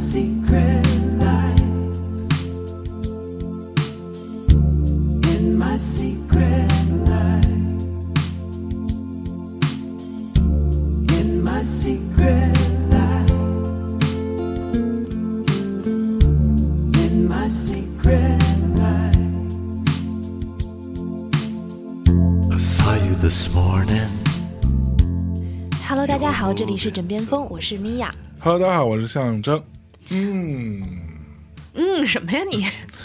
secret life, in my secret life, in my secret life, in my secret life. I saw you this morning.Hello， 大家好，这里是枕边风，我是米娅。 Hello， 大家好，我是象征。 什么呀你？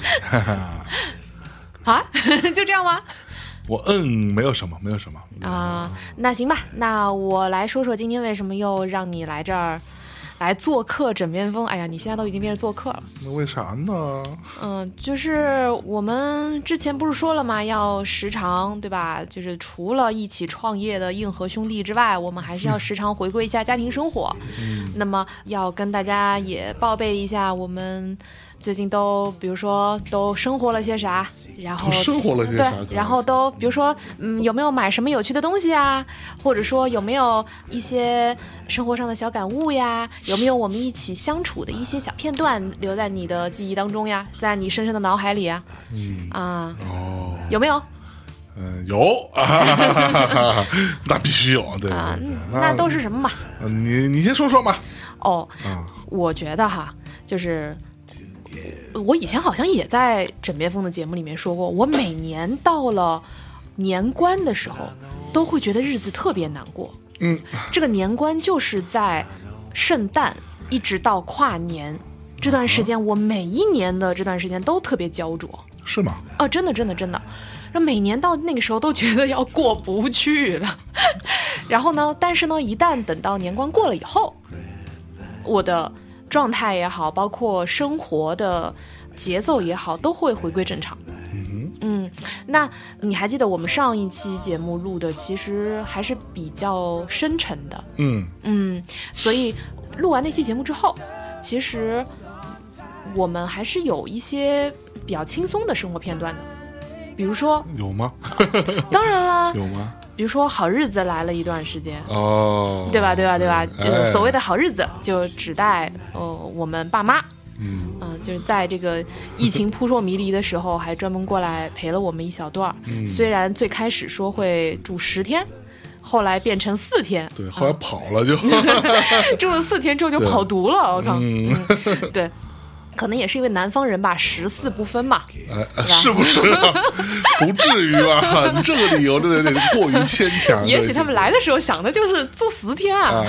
啊，就这样吗？ 我没有什么啊。那行吧，那我来说说今天为什么又让你来这儿来做客枕边风。哎呀，你现在都已经变成做客了。 那为啥呢？ 就是我们之前不是说了吗？要时常，对吧？就是除了一起创业的硬核兄弟之外，我们还是要时常回归一下家庭生活。那么要跟大家也报备一下，我们最近都比如说都生活了些啥，然后生活了些啥， 对，然后都比如说有没有买什么有趣的东西啊，或者说有没有一些生活上的小感悟呀，有没有我们一起相处的一些小片段留在你的记忆当中呀，在你深深的脑海里呀。有没有？ 有那必须有，对啊， 那都是什么嘛？ 你先说说嘛。 我觉得哈，就是我以前好像也在枕边风的节目里面说过，我每年到了年关的时候，都会觉得日子特别难过。这个年关就是在圣诞一直到跨年这段时间，我每一年的这段时间都特别焦灼。 是吗？ 真的。每年到那个时候都觉得要过不去了。然后呢，但是呢，一旦等到年关过了以后，我的状态也好，包括生活的节奏也好，都会回归正常。那你还记得我们上一期节目录的其实还是比较深沉的。所以录完那期节目之后，其实我们还是有一些比较轻松的生活片段的。比如说有吗？ 当然啦， 有吗？ 比如说好日子来了一段时间，对吧？所谓的好日子就指代我们爸妈，就是在这个疫情扑朔迷离的时候，还专门过来陪了我们一小段。虽然最开始说会住10天，后来变成4天， 对，后来跑了就住了4天之后就跑毒了，我靠！对。可能也是因为南方人吧，14不分嘛， 是不是啊？不至于吧？你这个理由真的过于牵强。 也许他们来的时候想的就是住10天啊。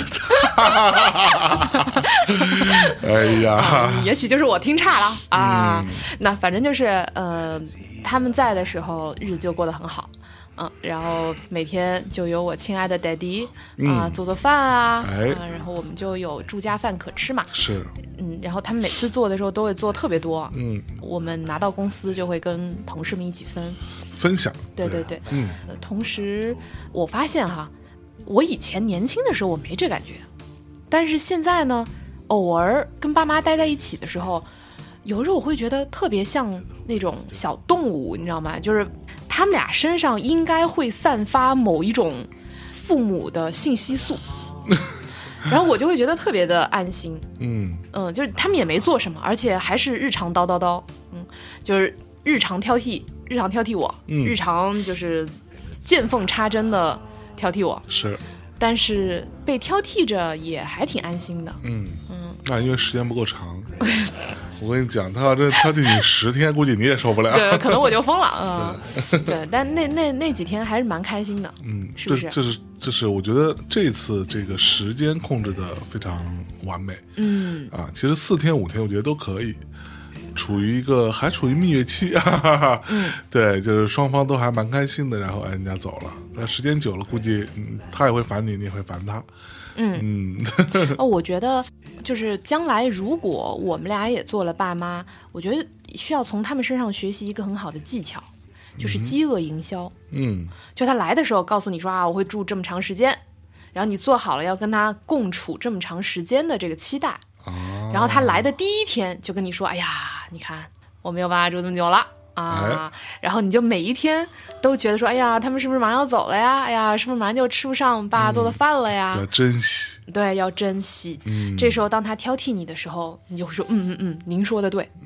哎呀， 也许就是我听差了啊。那反正就是他们在的时候日子就过得很好。然后每天就有我亲爱的 daddy 做饭啊，然后我们就有住家饭可吃嘛。 是， 然后他们每次做的时候都会做特别多，我们拿到公司就会跟同事们一起分享。对，同时我发现哈，我以前年轻的时候我没这感觉，但是现在呢，偶尔跟爸妈待在一起的时候，有时候我会觉得特别像那种小动物，你知道吗？就是他们俩身上应该会散发某一种父母的信息素，然后我就会觉得特别的安心。就是他们也没做什么，而且还是日常叨，就是日常挑剔我，日常就是见缝插针的挑剔我。 是， 但是被挑剔着也还挺安心的。 那因为时间不够长。我跟你讲，他要真挑剔你10天，估计你也受不了。 对，可能我就疯了。对，但那几天还是蛮开心的。是不是？ 这是我觉得这次这个时间控制的非常完美。其实4天5天我觉得都可以，还处于蜜月期。对，就是双方都还蛮开心的，然后人家走了。那时间久了，估计他也会烦你，你也会烦他。 我觉得就是将来如果我们俩也做了爸妈，我觉得需要从他们身上学习一个很好的技巧，就是饥饿营销。就他来的时候告诉你说我会住这么长时间，然后你做好了要跟他共处这么长时间的这个期待。然后他来的第一天就跟你说，哎呀，你看我没有办法住这么久了。然后你就每一天都觉得说，哎呀，他们是不是马上要走了呀？哎呀，是不是马上就吃不上爸做的饭了呀？ 要珍惜。 对，要珍惜。这时候当他挑剔你的时候，你就会说您说的对。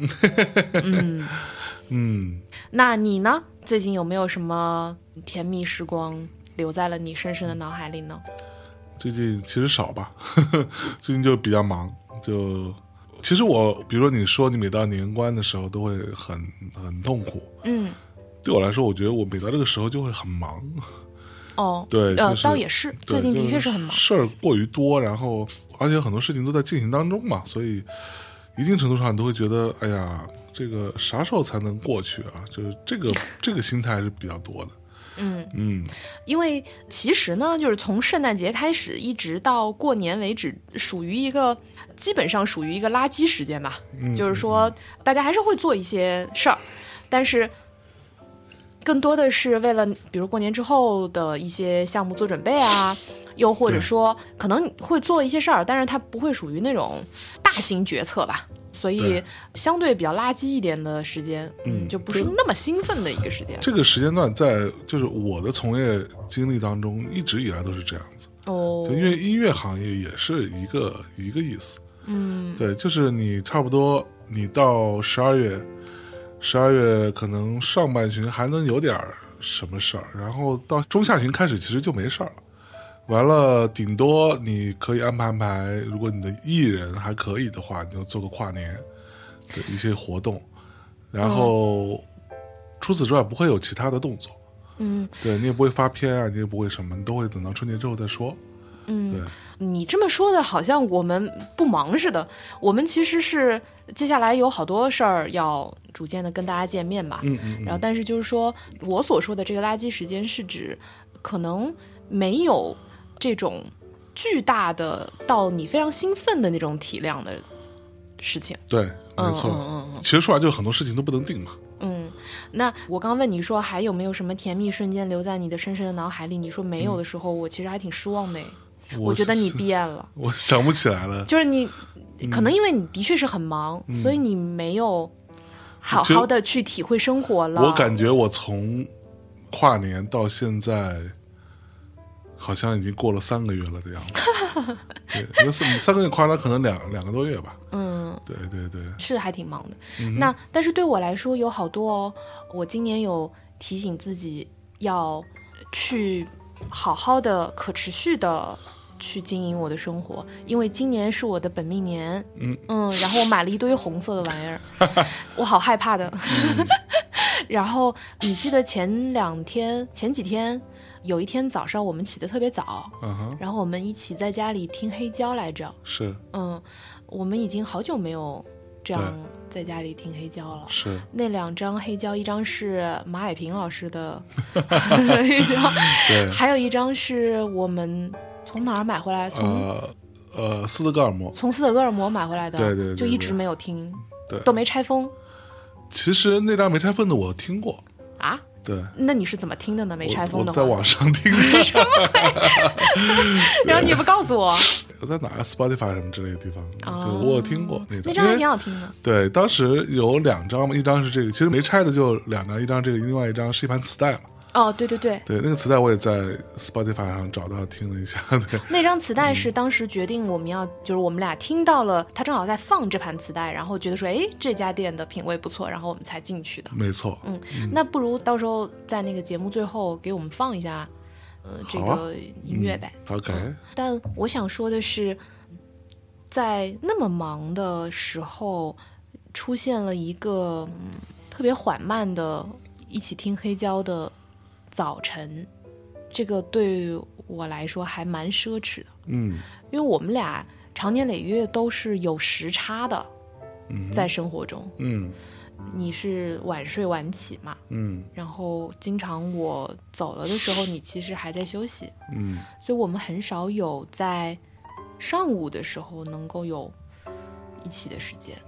那你呢？最近有没有什么甜蜜时光留在了你深深的脑海里呢？ 最近其实少吧，最近就比较忙。就其实我，比如说你说你每到年关的时候都会很痛苦，对我来说，我觉得我每到这个时候就会很忙。对， 倒也是，最近的确是很忙， 事儿过于多，然后而且很多事情都在进行当中嘛，所以一定程度上你都会觉得，哎呀，这个啥时候才能过去啊？就是这个心态是比较多的。 因为其实呢，就是从圣诞节开始一直到过年为止，基本上属于一个垃圾时间吧。就是说大家还是会做一些事儿，但是更多的是为了比如过年之后的一些项目做准备啊，又或者说可能会做一些事儿，但是它不会属于那种大型决策吧，所以相对比较垃圾一点的时间，就不是那么兴奋的一个时间。 这个时间段在就是我的从业经历当中一直以来都是这样子。就因为音乐行业也是一个意思。对，就是你差不多你到12月可能上半旬还能有点什么事儿，然后到中下旬开始其实就没事儿了。完了顶多你可以安排，如果你的艺人还可以的话，你就做个跨年的一些活动，然后除此之外不会有其他的动作。对，你也不会发片啊，你也不会什么，你都会等到春节之后再说。对， 你这么说的好像我们不忙似的，我们其实是接下来有好多事儿要逐渐的跟大家见面吧。然后但是就是说我所说的这个垃圾时间是指可能没有这种巨大的到你非常兴奋的那种体量的事情。 对，没错。其实说来就很多事情都不能定嘛。 那我刚问你说还有没有什么甜蜜瞬间留在你的深深的脑海里，你说没有的时候，我其实还挺失望的。我觉得你变了， 我想不起来了。 就是你可能因为你的确是很忙，所以你没有好好的去体会生活了。 我感觉我从跨年到现在好像已经过了3个月了的样子。对，因为3个月夸张可能两个多月吧。对对对， 是还挺忙的。那但是对我来说有好多我今年有提醒自己要去好好的可持续的去经营我的生活，因为今年是我的本命年。然后我买了一堆红色的玩意儿，我好害怕的。然后你记得前几天有一天早上我们起得特别早，然后我们一起在家里听黑胶来着。 是， 我们已经好久没有这样在家里听黑胶了。 是，那 2张黑胶，一张是马海平老师的黑胶，还有一张是我们从哪儿买回来？ 斯德哥尔摩。 从斯德哥尔摩买回来的。 对， 就一直没有听， 对， 都没拆封。 其实那张没拆封的我听过啊。 对， 那你是怎么听的呢？没拆封的我在网上听的。 什么鬼？然后你也不告诉我。 我在哪个 Spotify 什么之类的地方，就我有听过那张还挺好听的。 对，当时有2张嘛，一张是这个，其实没拆的就2张，一张这个，另外一张是一盘磁带嘛。 对， 那个磁带我也在 Spotify 上找到听了一下。对， 那张磁带是当时决定就是我们俩听到了，他正好在放这盘磁带，然后觉得说，这家店的品味不错，然后我们才进去的。 没错。 那不如到时候在那个节目最后给我们放一下，这个音乐呗。 OK。 但我想说的是，在那么忙的时候，出现了一个特别缓慢的一起听黑胶的早晨，这个对我来说还蛮奢侈的。因为我们俩长年累月都是有时差的，在生活中。你是晚睡晚起嘛，然后经常我走了的时候，你其实还在休息。所以我们很少有在上午的时候能够有一起的时间。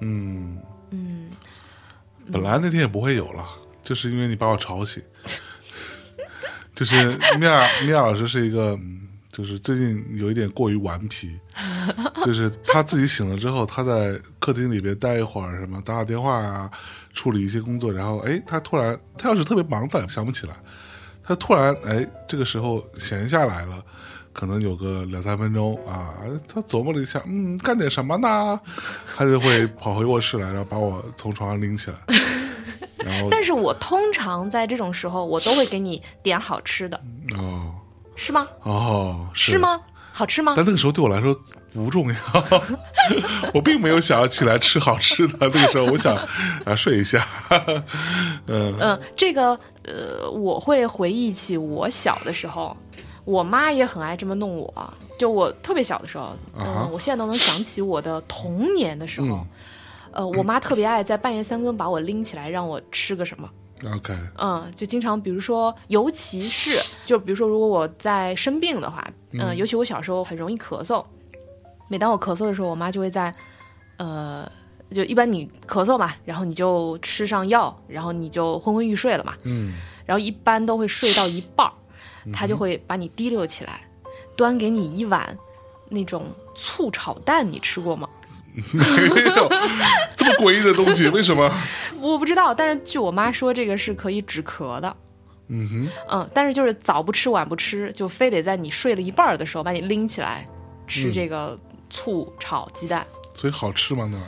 本来那天也不会有了，就是因为你把我吵醒。就是米娅老师是一个，就是最近有一点过于顽皮，就是他自己醒了之后，他在客厅里边待一会儿，什么打电话啊，处理一些工作，然后他突然，他要是特别忙，他也想不起来，他突然这个时候闲下来了， 可能有个2-3分钟啊，他琢磨了一下，干点什么呢？他就会跑回卧室来，然后把我从床上拎起来。然后， 但是我通常在这种时候，我都会给你点好吃的。 哦， 是吗？ 哦， 是吗？好吃吗？ 但那个时候对我来说不重要，我并没有想要起来吃好吃的。那个时候我想睡一下。 这个我会回忆起我小的时候，我妈也很爱这么弄我。就我特别小的时候，我现在都能想起我的童年的时候，我妈特别爱在半夜3更把我拎起来让我吃个什么。 OK， 就经常比如说，尤其是就比如说，如果我在生病的话，尤其我小时候很容易咳嗽，每当我咳嗽的时候，我妈就会在，就一般你咳嗽嘛，然后你就吃上药，然后你就昏昏欲睡了嘛，然后一般都会睡到一半，她就会把你提溜起来，端给你一碗那种醋炒蛋，你吃过吗？ 没有这么诡异的东西，为什么？ 我不知道，但是据我妈说，这个是可以止咳的。但是就是早不吃晚不吃，就非得在你睡了一半的时候把你拎起来吃这个醋炒鸡蛋。 所以好吃吗？那玩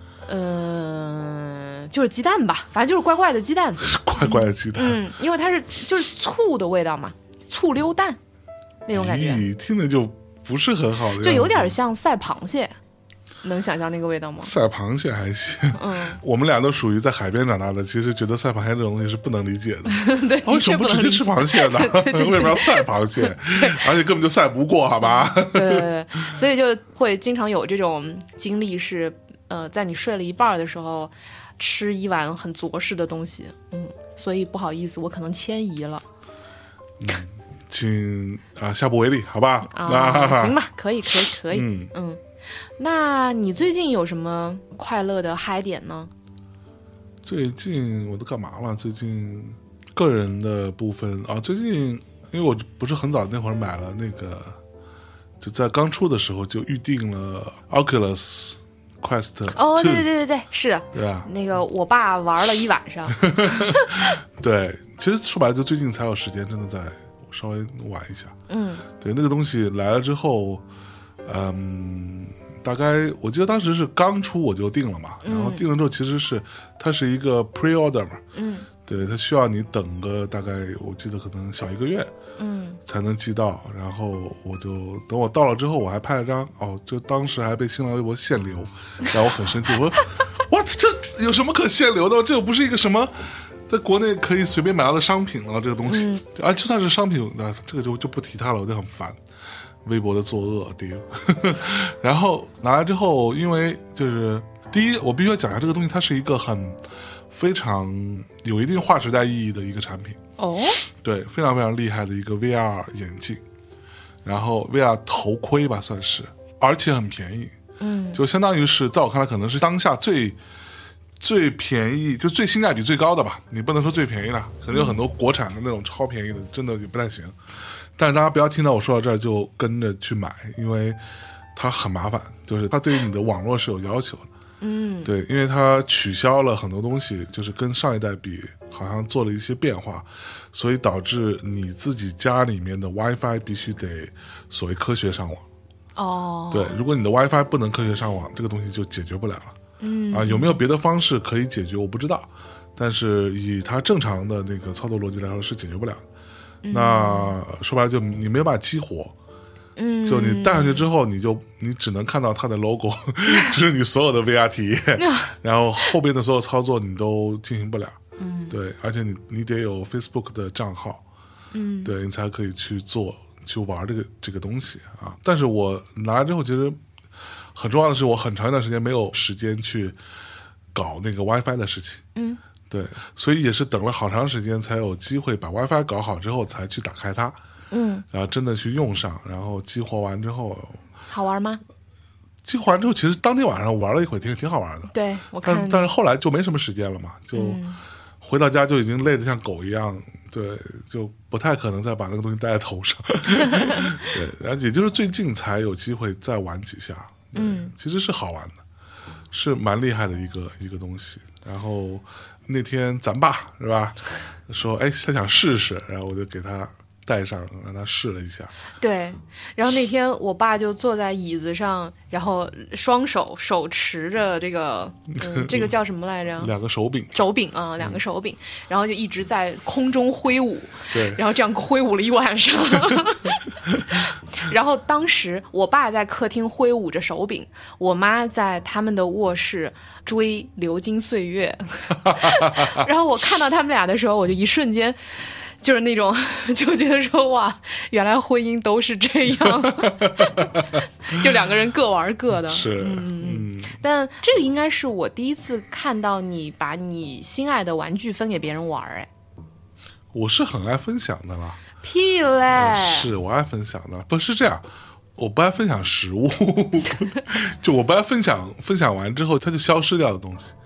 意儿？就是鸡蛋吧，反正就是怪怪的鸡蛋。 是怪怪的鸡蛋。 因为它是就是醋的味道嘛，醋溜蛋那种感觉。 听着就不是很好的， 就有点像赛螃蟹。能想象那个味道吗？ 赛螃蟹还行，我们俩都属于在海边长大的，其实觉得赛螃蟹这种东西是不能理解的。 对， 为什么不直接吃螃蟹呢？为什么要赛螃蟹？而且根本就赛不过，好吧？ 对，所以就会经常有这种经历是，在你睡了一半的时候，吃一碗很着实的东西，所以不好意思，我可能迁移了。 请下不为例，好吧？ 行吧，可以。那你最近有什么快乐的嗨点呢？ 最近我都干嘛了？最近个人的部分最近因为我不是很早那会儿买了那个，就在刚出的时候就预定了 Oculus Quest 2。 对，是的， 对啊， 那个我爸玩了一晚上。 对，其实说白了就最近才有时间，真的在稍微玩一下。对，那个东西来了之后，大概我记得当时是刚出我就定了嘛，然后定了之后其实是它是一个 pre-order 嘛，对，它需要你等个大概我记得可能小1个月，才能寄到，然后我就等我到了之后我还拍了张就当时还被新浪微博限流，让我很生气，我说 what 这有什么可限流的？这又不是一个什么在国内可以随便买到的商品了，这个东西就算是商品，那这个就不提它了，我就很烦。微博的作恶丢，然后拿来之后，因为就是第一，我必须要讲一下这个东西，它是一个非常有一定划时代意义的一个产品对，非常非常厉害的一个 VR 眼镜，然后 VR 头盔吧算是，而且很便宜，就相当于是在我看来可能是当下最便宜，就最性价比最高的吧，你不能说最便宜了，可能有很多国产的那种超便宜的，真的也不太行。但是大家不要听到我说到这儿就跟着去买，因为它很麻烦，就是它对于你的网络是有要求的。对，因为它取消了很多东西，就是跟上一代比好像做了一些变化，所以导致你自己家里面的 WiFi 必须得所谓科学上网。对，如果你的 WiFi 不能科学上网，这个东西就解决不了了。有没有别的方式可以解决我不知道，但是以它正常的那个操作逻辑来说是解决不了的。那说白了就你没有办法激活，就你戴上去之后你只能看到它的 logo 这是你所有的 VR 体验然后后边的所有操作你都进行不了。对，而且你得有 Facebook 的账号，对，你才可以去玩这个东西但是我拿来之后其实很重要的是我很长一段时间没有时间去搞那个 WiFi 的事情。对，所以也是等了好长时间才有机会把 WiFi 搞好之后才去打开它，然后真的去用上，然后激活完之后， 好玩吗？ 激活完之后，其实当天晚上玩了一会挺好玩的。 对，我看， 但是后来就没什么时间了嘛，就回到家就已经累得像狗一样，对，就不太可能再把那个东西戴在头上。对，然后也就是最近才有机会再玩几下，其实是好玩的，是蛮厉害的一个东西。然后那天咱爸是吧说他想试试，然后我就给他带上让他试了一下。 对，然后那天我爸就坐在椅子上，然后双手持着这个这个叫什么来着 ？2个手柄啊，2个手柄，然后就一直在空中挥舞， 对， 然后这样挥舞了一晚上。然后当时我爸在客厅挥舞着手柄，我妈在他们的卧室追《流金岁月》。然后我看到他们俩的时候，我就一瞬间就是那种就觉得说哇，原来婚姻都是这样。就2个人各玩各的。 是但这个应该是我第一次看到你把你心爱的玩具分给别人玩。哎， 我是很爱分享的啦。 屁嘞！ 是我爱分享的，不是这样，我不爱分享食物。就我不爱分享完之后它就消失掉的东西。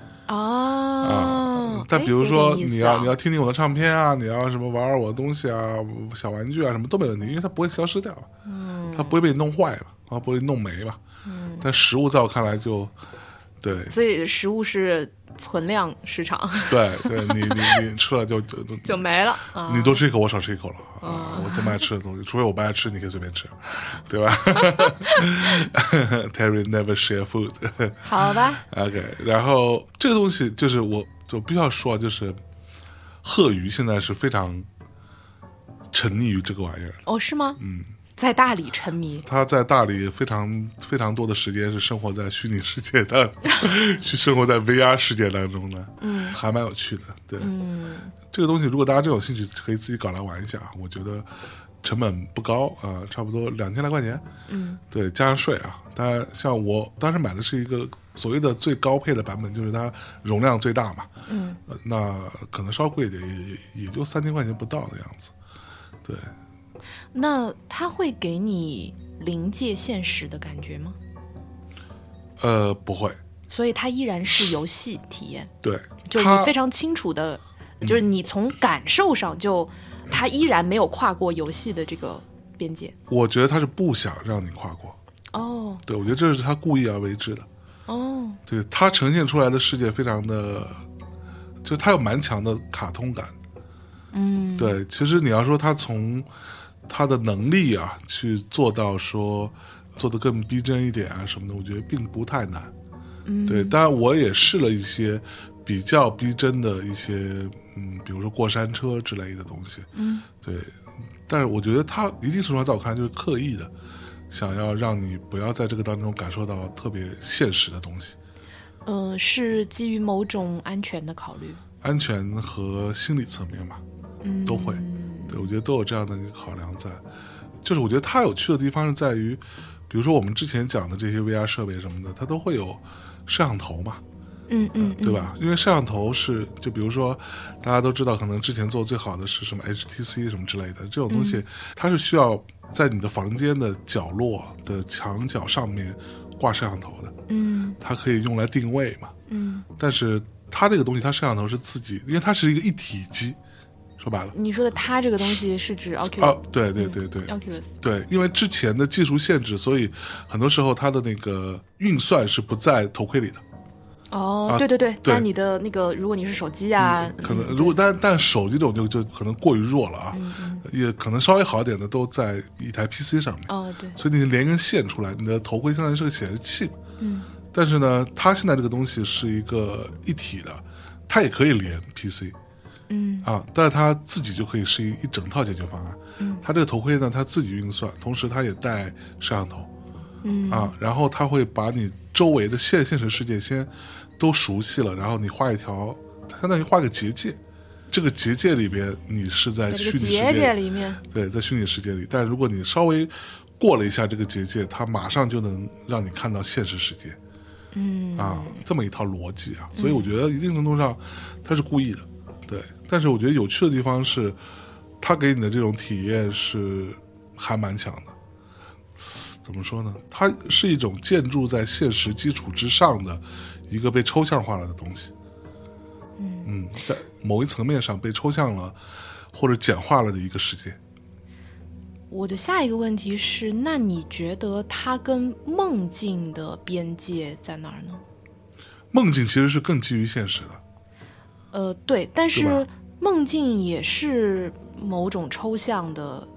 但比如说你要听听我的唱片啊，你要什么玩我的东西啊，小玩具啊，什么都没问题，因为它不会消失掉嘛，它不会被你弄坏嘛，它不会弄没嘛。但食物在我看来就对， 所以食物是存量市场。对， 你吃了就没了。 你多吃一口，我少吃一口了。我这么爱吃的东西，除非我不爱吃，你可以随便吃，对吧？Terry never share food。 好吧。 OK， 然后这个东西就是我必须要说，就是贺鱼现在是非常沉溺于这个玩意儿。 哦，是吗？在大理沉迷， 他在大理非常非常多的时间是生活在虚拟世界的，是生活在 VR 世界当中的，还蛮有趣的。对，这个东西如果大家真有兴趣，可以自己搞来玩一下，我觉得成本不高啊，差不多2000来块钱，对，加上税啊。当然，像我当时买的是一个所谓的最高配的版本，就是它容量最大嘛，那可能稍贵一点，也就3000块钱不到的样子，对。 那它会给你临界现实的感觉吗？ 不会。 所以它依然是游戏体验。 对， 就你非常清楚的，就是你从感受上它依然没有跨过游戏的这个边界。 我觉得他是不想让你跨过。 哦， 对，我觉得这是他故意而为之的。 哦， 对，他呈现出来的世界非常的，就他有蛮强的卡通感。对，其实你要说他从他的能力啊去做到说做得更逼真一点啊什么的，我觉得并不太难。对，当然我也试了一些比较逼真的一些比如说过山车之类的东西。对，但是我觉得他一定程度上在我看来就是刻意的想要让你不要在这个当中感受到特别现实的东西。 是基于某种安全的考虑， 安全和心理层面嘛，都会。对，我觉得都有这样的一个考量在。就是我觉得它有趣的地方是在于，比如说我们之前讲的这些 VR 设备什么的，它都会有摄像头嘛，对吧？因为摄像头是，就比如说大家都知道，可能之前做最好的是什么 HTC 什么之类的这种东西，它是需要在你的房间的角落的墙角上面挂摄像头的，它可以用来定位嘛，但是它这个东西，它摄像头是自己，因为它是一个一体机。说白了， 你说的它这个东西是指 Oculus？ 对 Oculus， 对，因为之前的技术限制，所以很多时候它的那个运算是不在头盔里的。 对，在你的那个，如果你是手机啊， 可能如果但手机这种就可能过于弱了啊，也可能稍微好一点的都在一台 PC 上面。 对， 所以你连根线出来，你的头盔相当于是个显示器。但是呢，它现在这个东西是一个一体的，它也可以连 PC。但是它自己就可以是一整套解决方案。它这个头盔呢，它自己运算，同时它也带摄像头。然后它会把你周围的现实世界先都熟悉了，然后你画一条，相当于画个结界。这个结界里边，你是在虚拟世界里面， 对，在虚拟世界里。但如果你稍微过了一下这个结界，它马上就能让你看到现实世界。这么一套逻辑啊，所以我觉得一定程度上它是故意的。对，但是我觉得有趣的地方是，它给你的这种体验是还蛮强的。怎么说呢？它是一种建筑在现实基础之上的一个被抽象化了的东西。在某一层面上被抽象了或者简化了的一个世界。 我的下一个问题是，那你觉得它跟梦境的边界在哪儿呢？ 梦境其实是更基于现实的。 对，但是梦境也是某种抽象的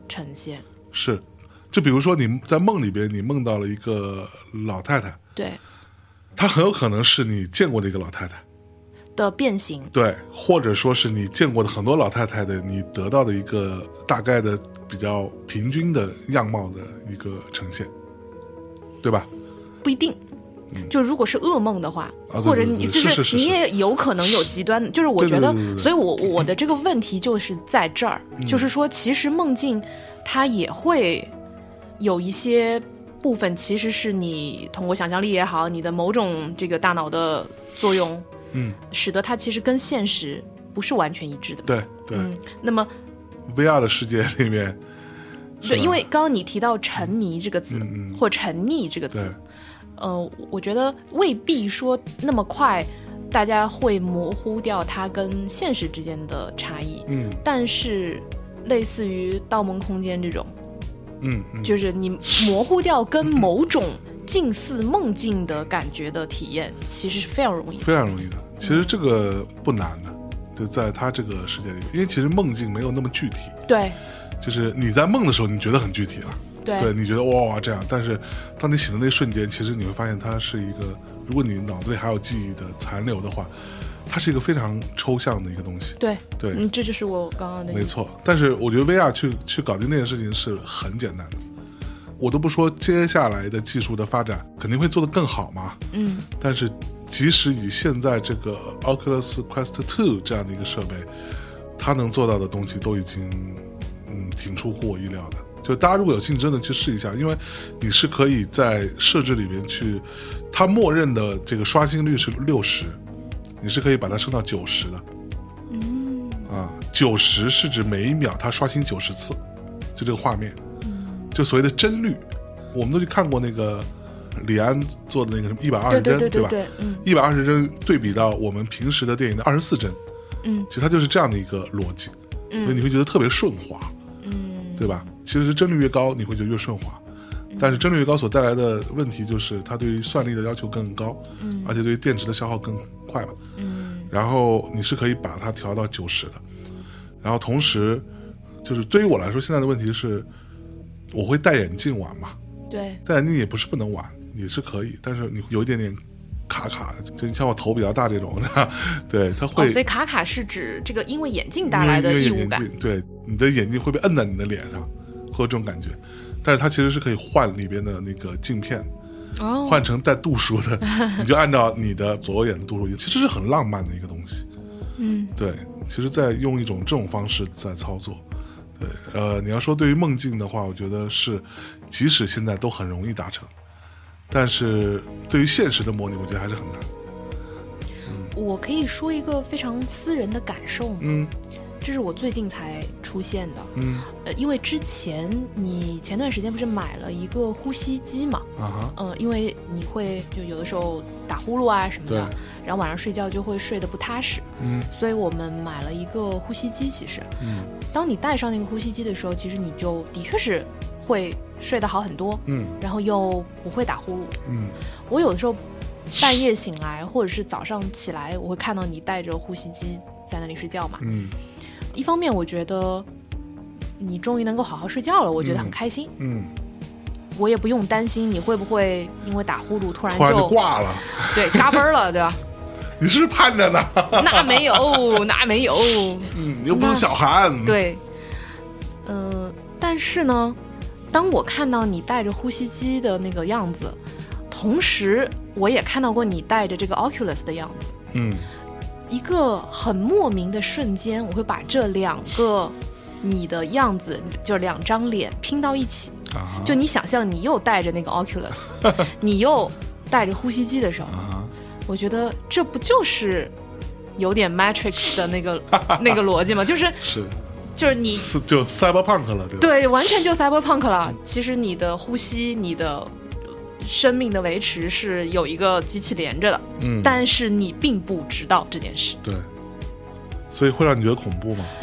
呈现。 是，就比如说你在梦里边，你梦到了一个老太太， 对， 她很有可能是你见过的一个老太太的变形， 对，或者说是你见过的很多老太太的，你得到的一个大概的比较平均的样貌的一个呈现，对吧？ 不一定。就如果是噩梦的话，或者你就是你也有可能有极端，就是我觉得，所以我的这个问题就是在这儿，就是说，其实梦境它也会有一些部分，其实是你通过想象力也好，你的某种这个大脑的作用，使得它其实跟现实不是完全一致的。 对对。 那么 VR 的世界里面， 对，因为刚刚你提到沉迷这个字，或沉溺这个字。我觉得未必说那么快大家会模糊掉它跟现实之间的差异，但是类似于盗梦空间这种，就是你模糊掉跟某种近似梦境的感觉的体验，其实是非常容易的， 非常容易的。其实这个不难的，就在它这个世界里，因为其实梦境没有那么具体， 对， 就是你在梦的时候你觉得很具体了，对，你觉得哇这样，但是当你醒的那一瞬间，其实你会发现它是一个，如果你脑子里还有记忆的残留的话，它是一个非常抽象的一个东西。 对对， 这就是我刚刚的意思。 没错，但是我觉得 VR 去搞定那件事情是很简单的。我都不说接下来的技术的发展肯定会做得更好嘛，但是即使以现在这个 Oculus Quest 2 这样的一个设备，它能做到的东西都已经挺出乎我意料的。就大家如果有兴趣真的去试一下，因为你是可以在设置里面去，它默认的这个刷新率是60，你是可以把它升到90的。90是指每一秒它刷新90次，就这个画面，就所谓的帧率。我们都去看过那个李安做的那个什么120帧，对吧？120帧对比到我们平时的电影的24帧，其实它就是这样的一个逻辑，所以你会觉得特别顺滑，对吧？其实帧率越高，你会觉得越顺滑，但是帧率越高所带来的问题就是它对于算力的要求更高，而且对于电池的消耗更快嘛，然后你是可以把它调到90的，然后同时就是对于我来说，现在的问题是我会戴眼镜玩嘛， 对， 戴眼镜也不是不能玩，也是可以，但是你有一点点卡卡的，就像我头比较大这种，对，它会。 所以卡卡是指这个因为眼镜带来的异物感， 对，你的眼睛会被摁在你的脸上，会有这种感觉。但是它其实是可以换里边的那个镜片，换成带度数的，你就按照你的左右眼的度数，其实是很浪漫的一个东西。对，其实在用一种这种方式在操作。对，你要说对于梦境的话，我觉得是，即使现在都很容易达成，但是对于现实的模拟，我觉得还是很难。 我可以说一个非常私人的感受吗？这是我最近才出现的。因为之前你前段时间不是买了一个呼吸机嘛？因为你会就有的时候打呼噜啊什么的，然后晚上睡觉就会睡得不踏实。所以我们买了一个呼吸机。其实，当你戴上那个呼吸机的时候，其实你就的确是会睡得好很多。然后又不会打呼噜。我有的时候半夜醒来，或者是早上起来，我会看到你带着呼吸机在那里睡觉嘛。一方面我觉得你终于能够好好睡觉了，我觉得很开心。我也不用担心你会不会因为打呼噜突然就挂了， 对，嘎嘣了，对吧？ 你是盼着呢？ 那没有，那没有。 你又不是小韩。 对，但是呢，当我看到你带着呼吸机的那个样子，同时我也看到过你带着这个 Oculus 的样子。一个很莫名的瞬间，我会把这两个你的样子，就两张脸拼到一起。就你想象你又带着那个 Oculus 你又带着呼吸机的时候，我觉得这不就是有点 Matrix 的那个逻辑吗？就是你就 Cyberpunk 了，对吧？ 对，完全就 Cyberpunk 了。其实你的呼吸，你的生命的维持是有一个机器连着的，但是你并不知道这件事。 对，所以会让你觉得恐怖吗？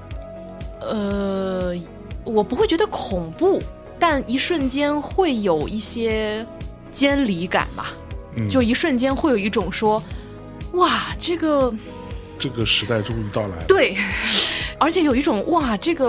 我不会觉得恐怖，但一瞬间会有一些监离感吧。就一瞬间会有一种说，哇，这个时代终于到来了。 对，而且有一种哇，这个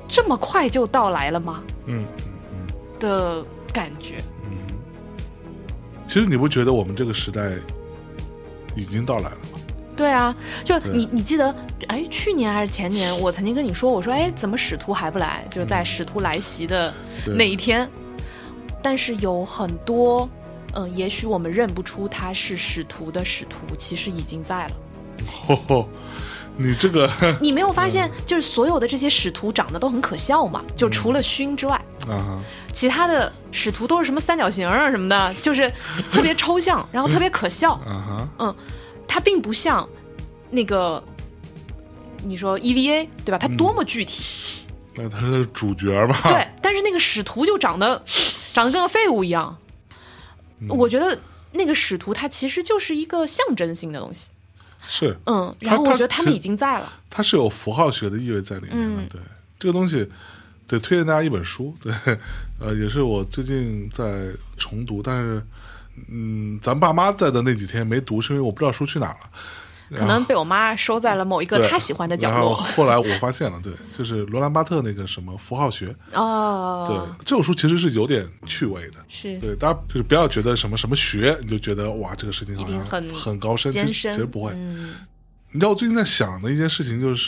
这么快就到来了吗？的感觉。 其实你不觉得我们这个时代已经到来了吗？ 对啊，就你记得，哎，去年还是前年，我曾经跟你说，我说，哎，怎么使徒还不来？就是在使徒来袭的那一天。但是有很多，也许我们认不出他是使徒的使徒，其实已经在了。 你这个， 你没有发现，就是所有的这些使徒长得都很可笑嘛？就除了勋之外，其他的使徒都是什么三角形啊什么的，就是特别抽象，然后特别可笑。它并不像那个你说 EVA 对吧？它多么具体。 那他是主角嘛？ 对，但是那个使徒就长得跟个废物一样。我觉得那个使徒它其实就是一个象征性的东西。 是， 然后我觉得他们已经在了。 它是有符号学的意味在里面的。对，这个东西得推荐大家一本书。对，也是我最近在重读，但是咱爸妈在的那几天没读，是因为我不知道书去哪了。 可能被我妈收在了某一个她喜欢的角落。 后来我发现了，对，就是罗兰巴特那个什么符号学。对，这种书其实是有点趣味的。 是， 对，大家就是不要觉得什么学，你就觉得哇，这个事情好像很高深，其实不会。你知道我最近在想的一件事情就是，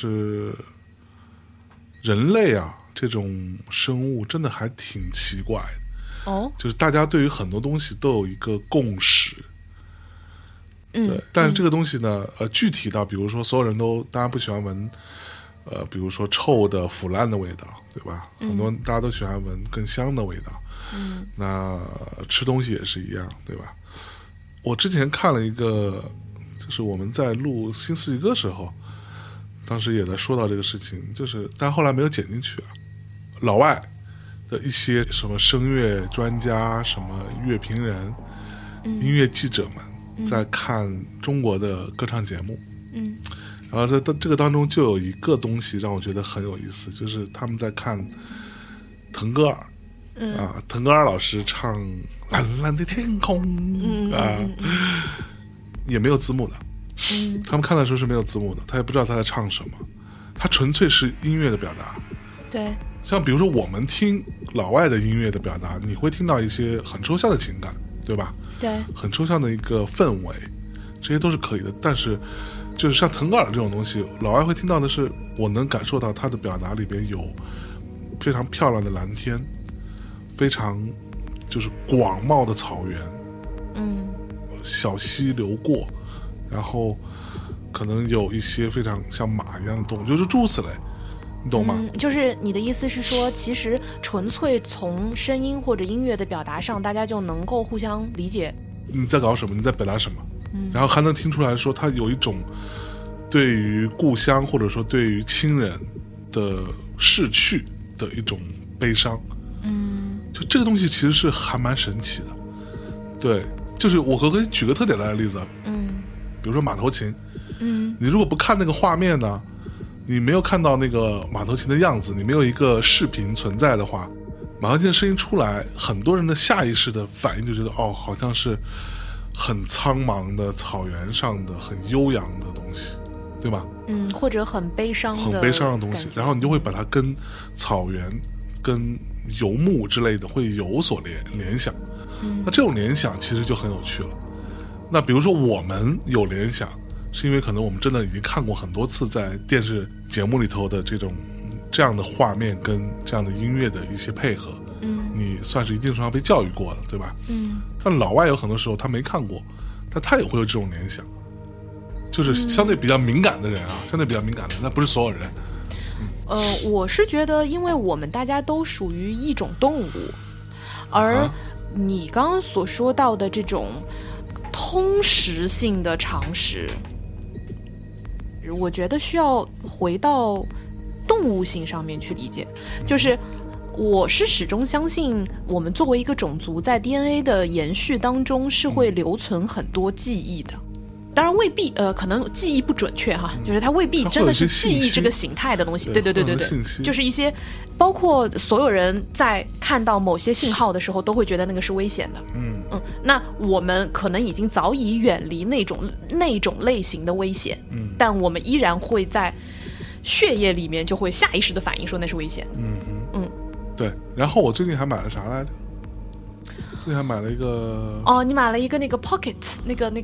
人类啊这种生物真的还挺奇怪的。就是大家对于很多东西都有一个共识。对，但是这个东西呢，具体到比如说所有人都当然不喜欢闻，比如说臭的腐烂的味道，对吧？很多大家都喜欢闻更香的味道。那吃东西也是一样，对吧？我之前看了一个，就是我们在录新四季歌时候，当时也在说到这个事情，就是但后来没有剪进去啊。老外的一些什么声乐专家、什么乐评人、音乐记者们。在看中国的歌唱节目，然后这个当中就有一个东西让我觉得很有意思，就是他们在看腾格尔，腾格尔老师唱《蓝蓝的天空》也没有字幕的，他们看的时候是没有字幕的，他也不知道他在唱什么，他纯粹是音乐的表达。 对， 像比如说我们听老外的音乐的表达，你会听到一些很抽象的情感，对吧？ 对， 很抽象的一个氛围，这些都是可以的。但是就是像腾格尔这种东西，老外会听到的是，我能感受到他的表达里边有非常漂亮的蓝天，非常就是广袤的草原，小溪流过，然后可能有一些非常像马一样的动物，就是诸如此类。你懂吗？ 就是你的意思是说，其实纯粹从声音或者音乐的表达上，大家就能够互相理解你在搞什么，你在表达什么，然后还能听出来说他有一种对于故乡或者说对于亲人的逝去的一种悲伤。就这个东西其实是还蛮神奇的。对，就是我可以举个特简单的例子，比如说马头琴，你如果不看那个画面呢，你没有看到那个马头琴的样子，你没有一个视频存在的话，马头琴的声音出来，很多人的下意识的反应就觉得，好像是很苍茫的草原上的很悠扬的东西，对吧？ 或者很悲伤的东西，然后你就会把它跟草原、跟游牧之类的会有所联想。那这种联想其实就很有趣了。那比如说我们有联想，是因为可能我们真的已经看过很多次在电视节目里头的这样的画面跟这样的音乐的一些配合，你算是一定程度上被教育过的，对吧？但老外有很多时候他没看过，但他也会有这种联想，就是相对比较敏感的人啊，相对比较敏感的人，那不是所有人。 我是觉得，因为我们大家都属于一种动物，而你刚刚所说到的这种通识性的常识，我觉得需要回到动物性上面去理解。就是我是始终相信，我们作为一个种族，在 DNA 的延续当中是会留存很多记忆的。当然未必，可能记忆不准确哈，就是它未必真的是记忆这个形态的东西。对，就是一些，包括所有人在看到某些信号的时候，都会觉得那个是危险的。那我们可能已经早已远离那种类型的危险，但我们依然会在血液里面就会下意识的反应说那是危险。 对，然后我最近还买了啥来着？最近还买了一个你买了一个那个 Pocket 那个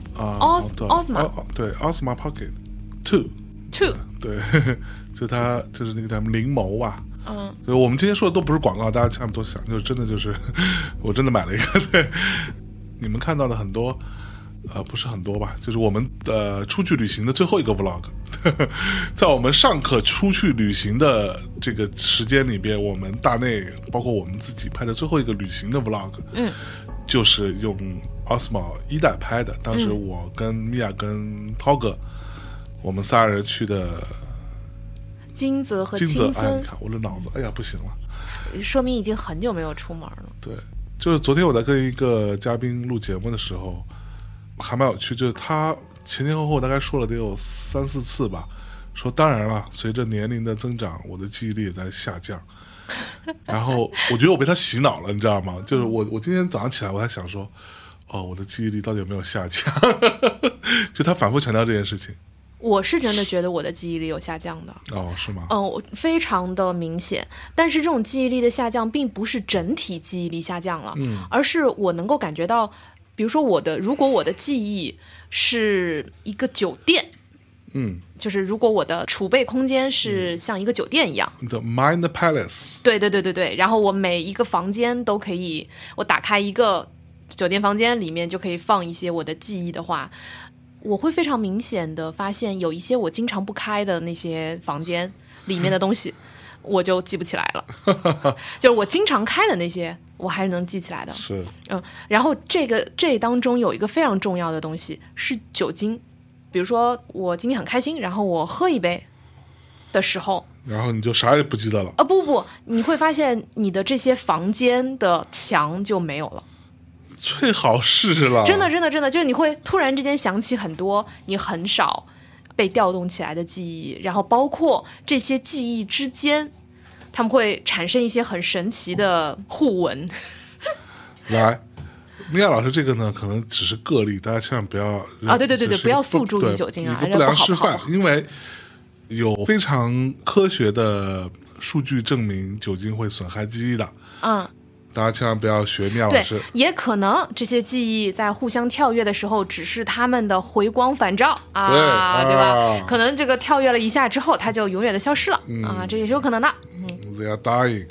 Osmo 对 Osmo Pocket Two 对，就它就是那个叫什么灵眸吧。所以我们今天说的都不是广告，大家千万不想，就是真的就是我真的买了一个。对，你们看到的很多不是很多吧，就是我们出去旅行的最后一个 vlog 在我们上课出去旅行的这个时间里边，我们大内包括我们自己拍的最后一个旅行的 vlog，就是用 Osmo 1代拍的。当时我跟米娅跟涛哥我们仨人去的金泽和青森。 你看我的脑子不行了， 说明已经很久没有出门了。 对，就是昨天我在跟一个嘉宾录节目的时候还蛮有趣，就是他前前后后大概说了得有3-4次吧，说当然了，随着年龄的增长，我的记忆力也在下降。然后我觉得我被他洗脑了，你知道吗？就是我今天早上起来我还想说，我的记忆力到底有没有下降？就他反复强调这件事情。 我是真的觉得我的记忆力有下降的。 是吗？ 非常的明显。但是这种记忆力的下降并不是整体记忆力下降了，而是我能够感觉到，比如说如果我的记忆是一个酒店，就是如果我的储备空间是像一个酒店一样 ，The Mind Palace。 对，然后我每一个房间都可以，我打开一个酒店房间，里面就可以放一些我的记忆的话，我会非常明显的发现有一些我经常不开的那些房间里面的东西我就记不起来了。就是我经常开的那些我还是能记起来的。 是， 然后这当中有一个非常重要的东西是酒精。比如说我今天很开心，然后我喝一杯的时候， 然后你就啥也不记得了。 不，你会发现你的这些房间的墙就没有了。 最好是了， 真的，就是你会突然之间想起很多你很少被调动起来的记忆，然后包括这些记忆之间，他们会产生一些很神奇的互文。 来，米娅老师这个呢，可能只是个例，大家千万不要对，不要诉诸于酒精啊， 一个不良示范，因为有非常科学的数据证明酒精会损害记忆的。大家千万不要学米娅老师。 对，也可能这些记忆在互相跳跃的时候，只是他们的回光返照对吧？可能这个跳跃了一下之后，它就永远的消失了这也是有可能的。 They are dying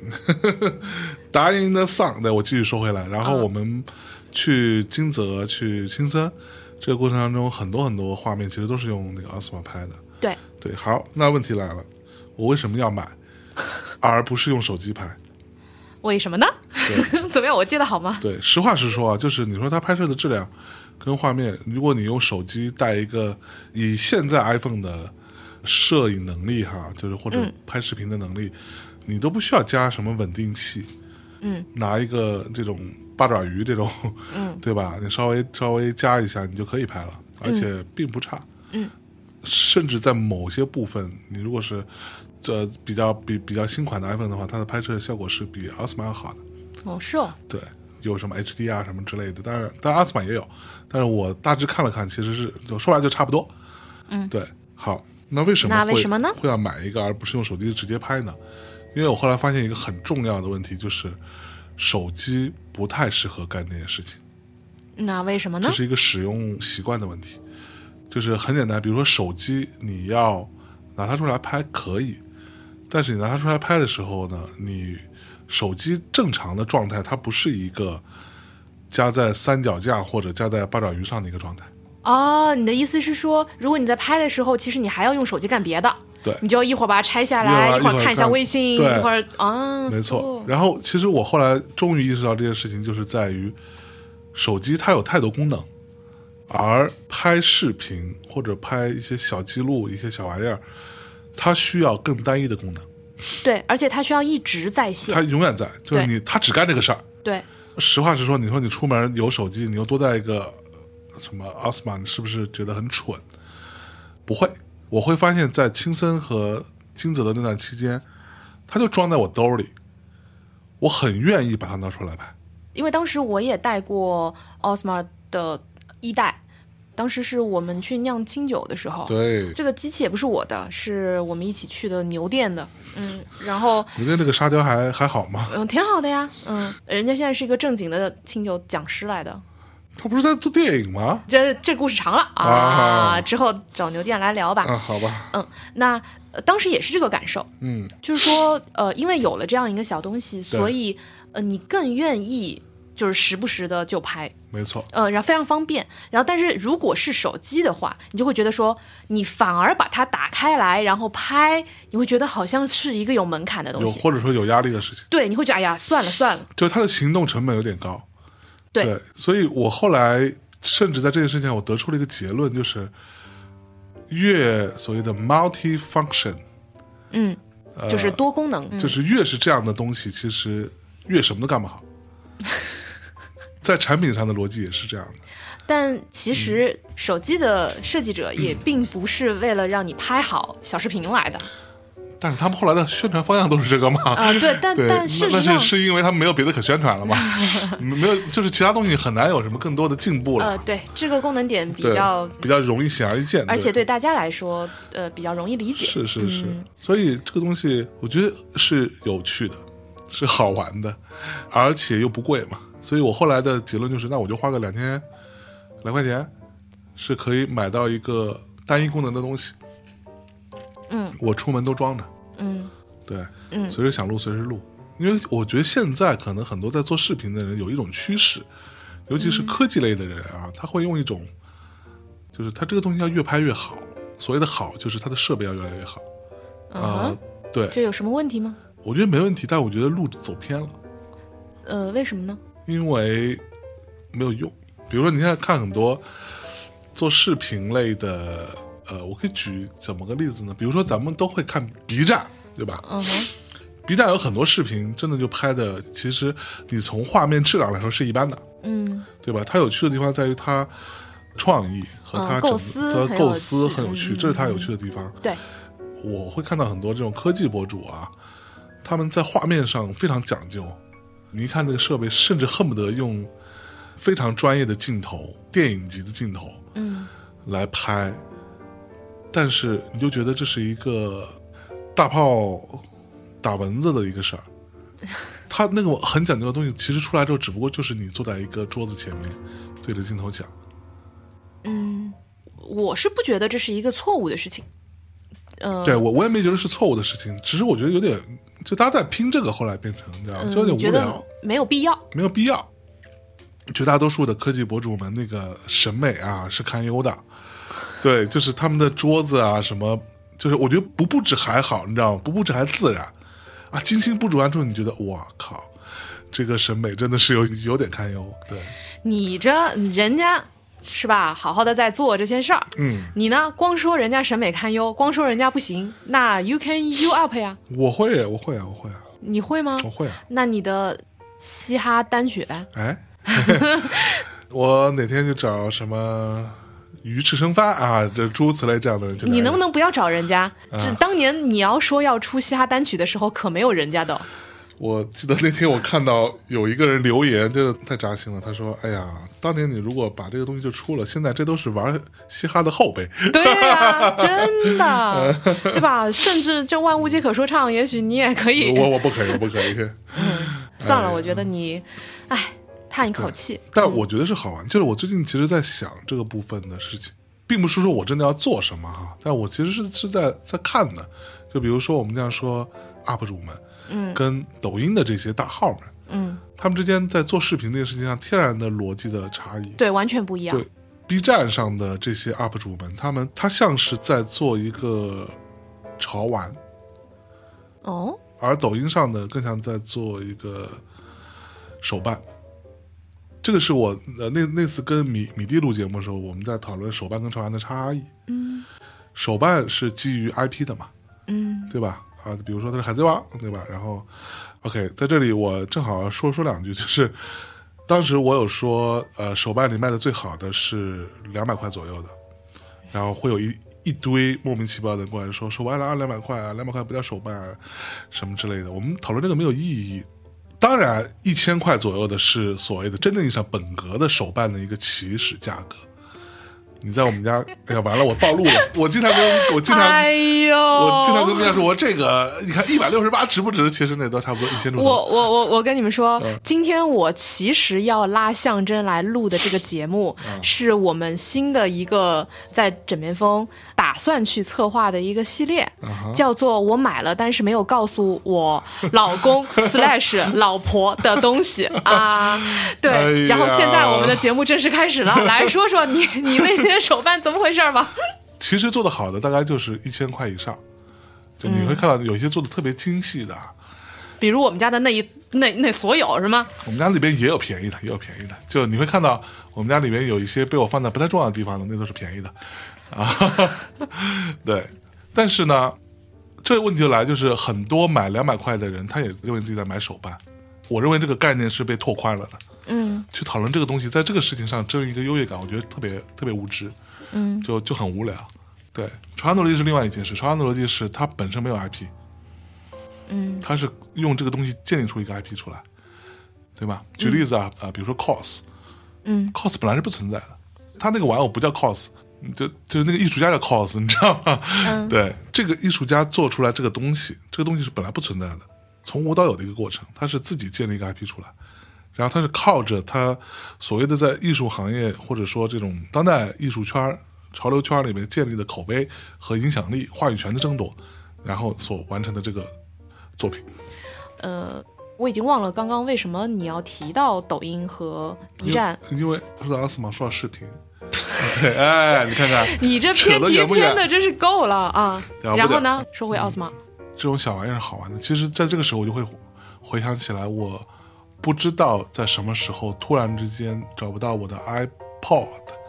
dying the sun。 对，我继续说回来，然后我们去金泽去青森这个过程当中，很多很多画面其实都是用那个 Osmo 拍的。对，好，那问题来了，我为什么要买而不是用手机拍？ 为什么呢？怎么样，我接的好吗？ 对，实话实说就是你说它拍摄的质量跟画面，如果你用手机带一个以现在 iPhone 的摄影能力就是或者拍视频的能力，你都不需要加什么稳定器，拿一个这种八爪鱼这种，对吧？你稍微加一下，你就可以拍了，而且并不差，甚至在某些部分，你如果是比较新款的 iPhone 的话，它的拍摄效果是比 Osmo 要好的。 是哦。 对，有什么 HDR 什么之类的，当然 Osmo 也有，但是我大致看了看，其实是说来就差不多。对，好，那为什么呢？会要买一个而不是用手机直接拍呢？因为我后来发现一个很重要的问题，就是手机不太适合干这件事情。 那为什么呢？ 这是一个使用习惯的问题，就是很简单，比如说手机你要拿它出来拍可以，但是你拿它出来拍的时候呢，你手机正常的状态它不是一个加在三脚架或者加在八爪鱼上的一个状态。你的意思是说，如果你在拍的时候，其实你还要用手机干别的。 对， 你就要一会儿把它拆下来，一会儿看一下微信，一会儿没错。然后其实我后来终于意识到这件事情，就是在于手机它有太多功能，而拍视频或者拍一些小记录一些小玩意儿，它需要更单一的功能。 对，而且它需要一直在线， 它永远在，就是它只干这个事儿。 对， 实话实说，你说你出门有手机，你又多带一个什么 Osmo， 你是不是觉得很蠢？不会，我会发现在青森和金泽的那段期间，它就装在我兜里，我很愿意把它拿出来拍。 因为当时我也带过 Osmo 的1代， 当时是我们去酿清酒的时候， 对， 这个机器也不是我的，是我们一起去的牛店的，然后牛店这个沙雕还好吗？ 挺好的呀，人家现在是一个正经的清酒讲师来的。 他不是在做电影吗？ 这故事长了啊，之后找牛店来聊吧。 好吧。 那当时也是这个感受，就是说因为有了这样一个小东西，所以你更愿意就是时不时的就拍， 没错， 然后非常方便。然后但是如果是手机的话，你就会觉得说你反而把它打开来然后拍，你会觉得好像是一个有门槛的东西， 或者说有压力的事情。 对，你会觉得哎呀算了， 就是它的行动成本有点高。 对， 所以我后来甚至在这件事情上，我得出了一个结论，就是越所谓的 multi-function， 就是多功能， 就是越是这样的东西，其实越什么都干不好。在产品上的逻辑也是这样的。 但其实手机的设计者也并不是为了让你拍好小视频来的。 但是他们后来的宣传方向都是这个嘛？ 对，但事实上是因为他们没有别的可宣传了嘛？没有，就是其他东西很难有什么更多的进步了。 对，这个功能点比较容易显而易见， 而且对大家来说，比较容易理解。 是，所以这个东西我觉得是有趣的，是好玩的，而且又不贵嘛。所以我后来的结论就是，那我就花个2000来块钱，是可以买到一个单一功能的东西。我出门都装着。对，随时想录随时录。因为我觉得现在可能很多在做视频的人有一种趋势，尤其是科技类的人啊，他会用一种，就是他这个东西要越拍越好。所谓的好，就是他的设备要越来越好。对， 这有什么问题吗？ 我觉得没问题，但我觉得路走偏了。 为什么呢？ 因为没有用。比如说你现在看很多做视频类的，我可以举怎么个例子呢？比如说咱们都会看 B 站，对吧？B 站有很多视频真的就拍的，其实你从画面质量来说是一般的，对吧？它有趣的地方在于它创意和它构思很有趣，这是它有趣的地方。 对， 我会看到很多这种科技博主啊，他们在画面上非常讲究，你一看这个设备，甚至恨不得用非常专业的镜头，电影级的镜头，来拍，但是你就觉得这是一个大炮打蚊子的一个事儿。他那个很讲究的东西，其实出来之后，只不过就是你坐在一个桌子前面，对着镜头讲。 我是不觉得这是一个错误的事情。 对，我也没觉得是错误的事情，只是我觉得有点，就大家在拼这个，后来变成这样，就有点无聊， 没有必要。 绝大多数的科技博主们那个审美啊是堪忧的，对，就是他们的桌子啊什么，就是我觉得不布置还好，你知道吗？不布置还自然啊，精心布置完之后，你觉得哇靠，这个审美真的是有点堪忧。对， 你人家是吧，好好的在做这些事儿，你呢光说人家审美堪忧，光说人家不行，那 you up 呀？我会啊。 你会吗？ 我会啊。 那你的嘻哈单曲呢？ 我哪天就找什么鱼翅生发啊，这诸如此类这样的人去。 你能不能不要找人家？当年你要说要出嘻哈单曲的时候，可没有人家的。 我记得那天我看到有一个人留言，真的太扎心了。他说：“哎呀，当年你如果把这个东西就出了，现在这都是玩嘻哈的后辈。” 对呀，真的，对吧？甚至这万物皆可说唱，也许你也可以。 我不可以。 算了，我觉得你，叹一口气。 但我觉得是好玩，就是我最近其实在想这个部分的事情，并不是说我真的要做什么哈，但我其实是在看的。就比如说我们这样说 UP 主们，跟抖音的这些大号们，他们之间在做视频这件事情上天然的逻辑的差异， 对，完全不一样。 对 B 站上的这些 UP 主们，他像是在做一个潮玩，而抖音上的更像在做一个手办。这个是我那次跟米蒂录节目的时候，我们在讨论手办跟潮玩的差异。手办是基于 IP 的嘛，对吧？啊，比如说它是海贼王，对吧？然后 OK， 在这里我正好说两句，就是当时我有说手办里卖的最好的是200块左右的，然后会有一堆莫名其妙的过来说手办了200块啊，200块不叫手办什么之类的。我们讨论这个没有意义。当然1000块左右的是所谓的真正意义上本格的手办的一个起始价格， 你在我们家，哎呀，完了，我暴露了。我经常跟人家说，我这个你看168值不值？其实那都差不多1000出头。 我跟你们说，今天我其实要拉象征来录的这个节目，是我们新的一个在枕边风打算去策划的一个系列，叫做我买了但是没有告诉我老公/老婆的东西啊。对、哎，然后现在我们的节目正式开始了，来说说你那天手办怎么回事吧。 其实做的好的大概就是1000块以上，就你会看到有一些做的特别精细的， 比如我们家的那所有是吗？ 我们家里边也有便宜的，就你会看到我们家里边有一些被我放在不太重要的地方的，那都是便宜的啊。对，但是呢，这个问题就来，就是很多买200块的人，他也认为自己在买手办。我认为这个概念是被拓宽了的。去讨论这个东西，在这个事情上争一个优越感，我觉得特别无知。就很无聊。对，传统逻辑是另外一件事，传统逻辑是它本身没有 IP。它是用这个东西建立出一个 IP 出来，对吧？举例子啊，比如说 cos，cos 本来是不存在的，它那个玩偶不叫 cos， 就那个艺术家叫 cos， 你知道吗？对，这个艺术家做出来这个东西是本来不存在的，从无到有的一个过程，他是自己建立一个 IP 出来。然后他是靠着他所谓的在艺术行业或者说这种当代艺术圈潮流圈里面建立的口碑和影响力、话语权的争夺，然后所完成的这个作品。 我已经忘了刚刚为什么你要提到抖音和 B 站， 因为说到阿斯玛，说到视频。对，哎，你看看你这偏题偏的真是够了啊！然后呢，说回奥斯玛， 这种小玩意儿好玩的。其实在这个时候我就会回想起来，我不知道在什么时候突然之间找不到我的 iPod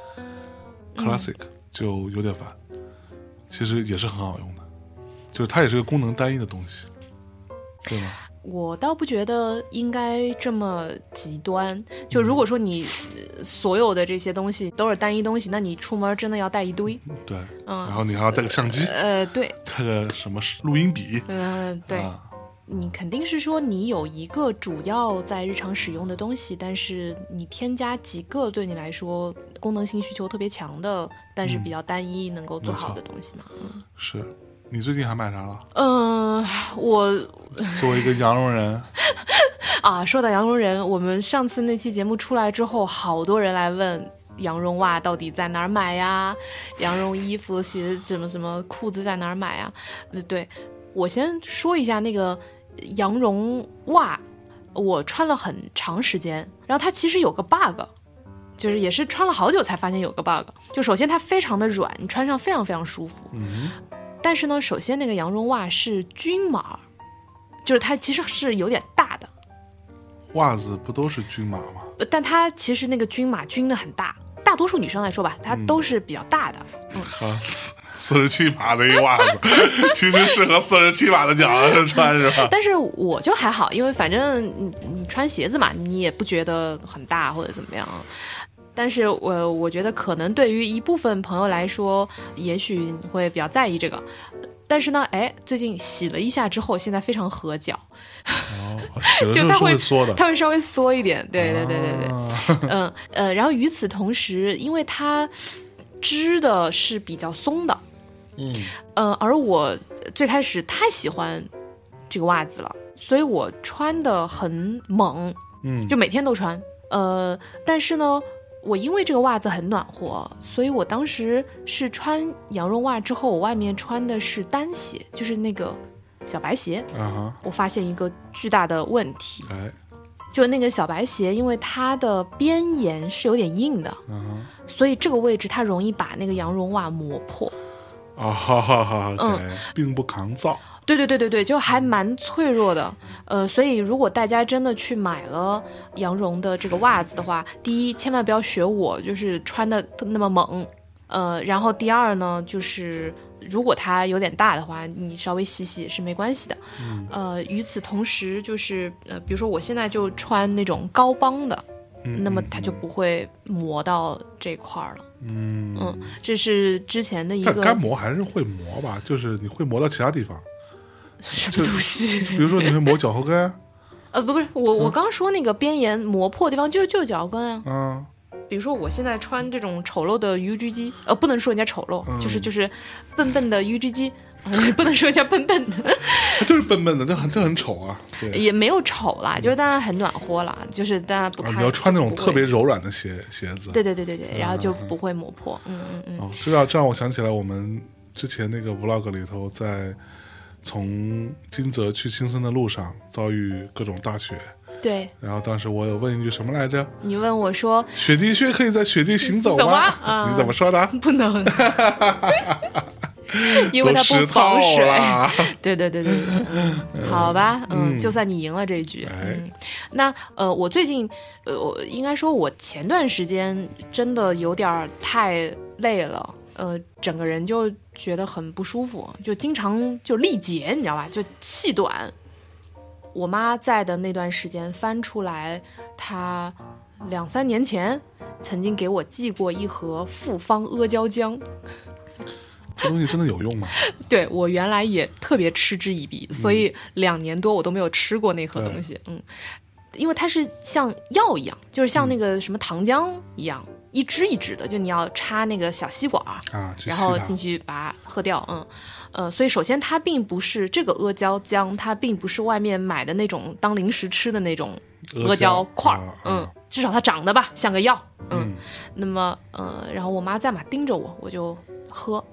Classic，就有点烦。其实也是很好用的，就是它也是个功能单一的东西，对吗？ 我倒不觉得应该这么极端。就如果说你所有的这些东西都是单一东西，那你出门真的要带一堆。 对，然后你还要带个相机， 对， 带个什么录音笔， 对。你肯定是说你有一个主要在日常使用的东西，但是你添加几个对你来说功能性需求特别强的，但是比较单一能够做好的东西嘛。 是。你最近还买啥了？ 我作为一个羊绒人啊，说到羊绒人，我们上次那期节目出来之后，好多人来问羊绒袜到底在哪儿买呀？羊绒衣服、鞋子、什么裤子在哪儿买呀？对，我先说一下那个羊绒袜，我穿了很长时间，然后它其实有个 bug， 就是也是穿了好久才发现有个 bug。就首先它非常的软，你穿上非常非常舒服。但是呢，首先那个羊绒袜是均码，就是它其实是有点大的。 袜子不都是均码吗？ 但它其实那个均码均的很大，大多数女生来说吧，它都是比较大的。 47码的一个袜子，其实适合47码的脚穿是吧？ 但是我就还好，因为反正你穿鞋子嘛，你也不觉得很大或者怎么样。但是我觉得可能对于一部分朋友来说，也许你会比较在意这个。但是呢，最近洗了一下之后，现在非常合脚。 就它会缩的， 它会稍微缩一点。对。然后与此同时，因为它织的是比较松的，而我最开始太喜欢这个袜子了，所以我穿的很猛，就每天都穿。但是呢，我因为这个袜子很暖和，所以我当时是穿羊绒袜之后，我外面穿的是单鞋，就是那个小白鞋。我发现一个巨大的问题，就那个小白鞋，因为它的边沿是有点硬的，所以这个位置它容易把那个羊绒袜磨破。 并不抗造。 对，就还蛮脆弱的。所以如果大家真的去买了羊绒的这个袜子的话，第一，千万不要学我，就是穿的那么猛。然后第二呢，就是如果它有点大的话，你稍微洗洗是没关系的。与此同时，就是比如说我现在就穿那种高帮的，那么它就不会磨到这块了。这是之前的一个。 但干磨还是会磨吧，就是你会磨到其他地方。 什么东西？ 比如说你会磨脚后跟？ 不是我刚说那个边沿磨破的地方就脚后跟啊。 比如说我现在穿这种丑陋的 UGG， 不能说人家丑陋，就是笨笨的 UGG。不能说人家笨笨的， 就是笨笨的，这很丑啊。对， 也没有丑啦，就是当然很暖和啦，就是大家不看。 你要穿那种特别柔软的鞋子。 对，然后就不会磨破。 这让我想起来我们之前那个 vlog 里头，在从金泽去青森的路上遭遇各种大雪。 对， 然后当时我有问一句什么来着？你问我说：“ 雪地靴可以在雪地行走吗？”你怎么说的？ 不能。因为它不防水。对，好吧，就算你赢了这一局。那我最近我应该说，我前段时间真的有点太累了，整个人就觉得很不舒服，就经常就力竭，你知道吧？就气短。我妈在的那段时间翻出来，她2-3年前曾经给我寄过一盒复方阿胶浆。 这东西真的有用吗？ 对，我原来也特别嗤之以鼻，所以2年多我都没有吃过那盒东西。因为它是像药一样，就是像那个什么糖浆一样，一支一支的，就你要插那个小吸管然后进去把它喝掉。所以首先它并不是这个阿胶浆，它并不是外面买的那种当零食吃的那种阿胶块至少它长得吧像个药。那么然后我妈在嘛盯着我就喝。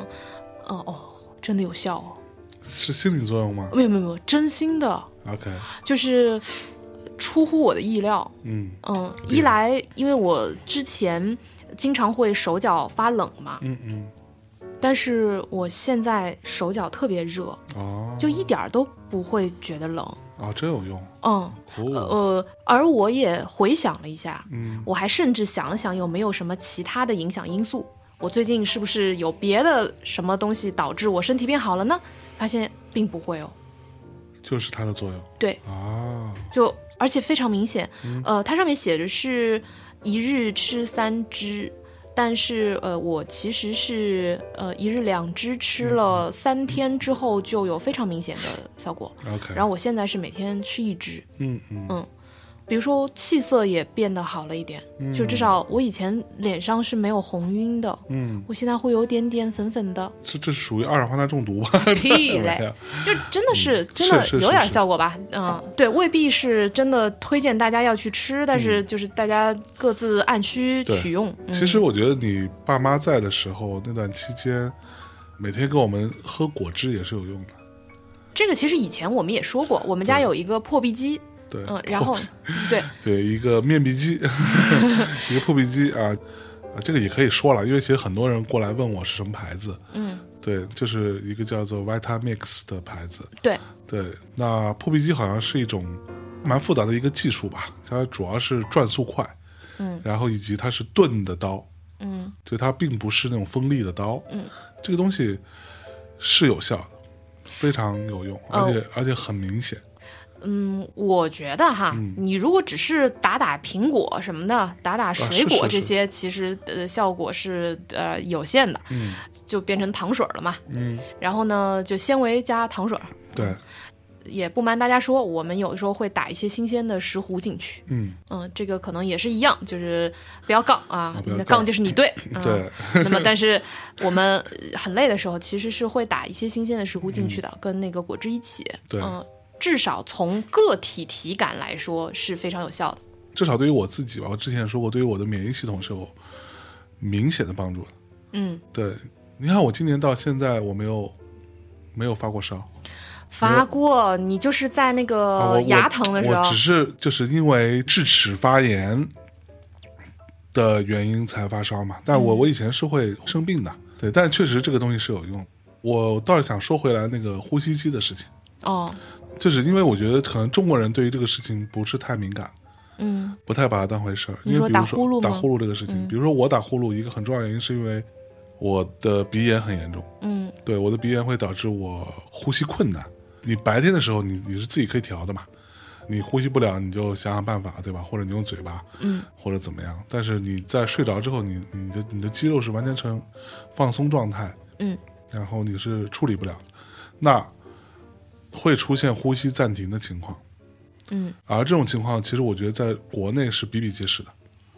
真的有效哦。 是心理作用吗？ 没有，真心的。 OK， 就是出乎我的意料。一来因为我之前经常会手脚发冷嘛。但是我现在手脚特别热。就一点都不会觉得冷。 真有用。 而我也回想了一下，我还甚至想了想有没有什么其他的影响因素，我最近是不是有别的什么东西导致我身体变好了呢？发现并不会哦， 就是它的作用。 对就而且非常明显。它上面写的是1日吃3支，但是我其实是1日2支，吃了3天之后就有非常明显的效果。然后我现在是每天吃1支。比如说气色也变得好了一点，就至少我以前脸上是没有红晕的。我现在会有点点粉粉的。 这属于二氧化碳中毒吧？ 屁嘞！就真的有点效果吧。对，未必是真的推荐大家要去吃，但是就是大家各自按需取用。 其实我觉得你爸妈在的时候那段期间，每天给我们喝果汁也是有用的。 这个其实以前我们也说过，我们家有一个破壁机。 对， 然后对一个面壁机，一个破壁机这个也可以说了，因为其实很多人过来问我是什么牌子。对，就是一个叫做 Vitamix 的牌子。对，那破壁机好像是一种蛮复杂的一个技术吧，它主要是转速快，然后以及它是钝的刀，对，它并不是那种锋利的刀。这个东西是有效的，非常有用，而且很明显。 我觉得你如果只是打苹果什么的，打水果这些，其实效果是有限的。就变成糖水了嘛。然后呢，就纤维加糖水。 对。 也不瞒大家说，我们有的时候会打一些新鲜的石斛进去。这个可能也是一样，就是不要杠那杠就是你对。 对。 那么，但是我们很累的时候，其实是会打一些新鲜的石斛进去的，跟那个果汁一起。 对。 至少从个体体感来说是非常有效的。 至少对于我自己吧，我之前也说过，对于我的免疫系统是有明显的帮助的。对，你看我今年到现在我没有发过烧。 发过，你就是在那个牙疼的时候。 我只是就是因为智齿发炎的原因才发烧嘛，但我以前是会生病的。对，但确实这个东西是有用。我倒是想说回来那个呼吸机的事情。就是因为我觉得可能中国人对于这个事情不是太敏感，不太把它当回事儿。 你说打呼噜吗？ 打呼噜这个事情，比如说我打呼噜，一个很重要的原因是因为我的鼻炎很严重。对，我的鼻炎会导致我呼吸困难。你白天的时候你是自己可以调的嘛，你呼吸不了你就想想办法，对吧？或者你用嘴巴，或者怎么样。但是你在睡着之后，你的肌肉是完全呈放松状态，然后你是处理不了的，那会出现呼吸暂停的情况。而这种情况其实我觉得在国内是比比皆是的。